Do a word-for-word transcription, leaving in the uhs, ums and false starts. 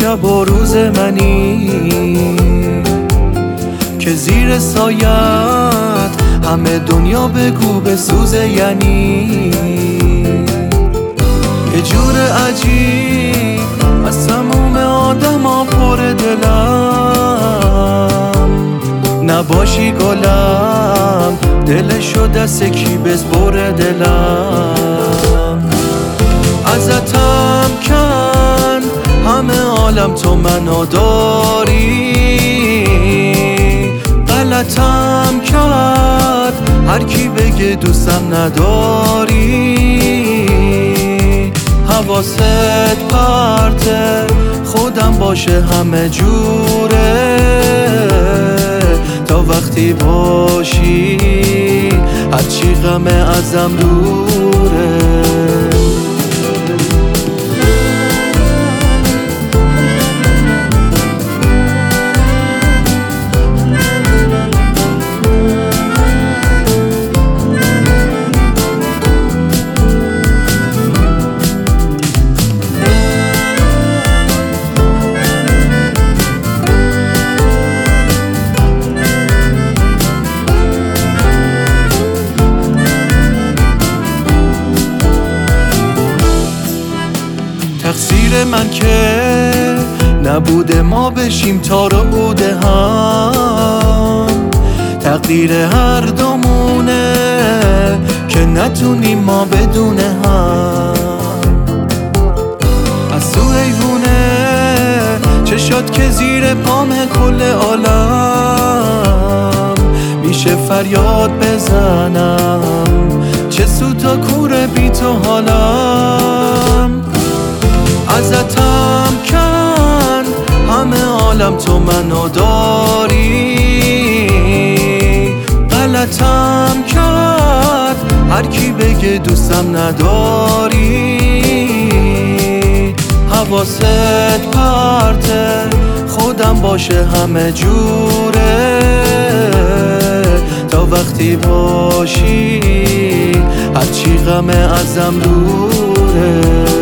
شب و روز منی که زیر سایت همه دنیا بگو بسوزه، یعنی یه جور عجیب از تموم آدم ها پر دلم، نباشی گلم دلشو دست کی بسپره دلم. ازتم کن همه عالم تو منو داری، غلطم کرد هر کی بگه دوستم نداری. حواست پرته خودم باشه همه جوره، تا وقتی باشی هرچی غم ازم دوره. تقصیر من که نبوده ما بشیم تار و بوده هم، تقدیر هر دومونه که نتونیم ما بدونه هم. از تو حیوونه چشات که زیر پامه کل عالم، میشه فریاد بزنم چه سو تا کوره بی تو حالم. ازتم کن همه عالم تو منو داری، غلطم کرد هر کی بگه دوستم نداری. حواست پرته خودم باشه همه جوره، تا وقتی باشی هرچی غم ازم دوره.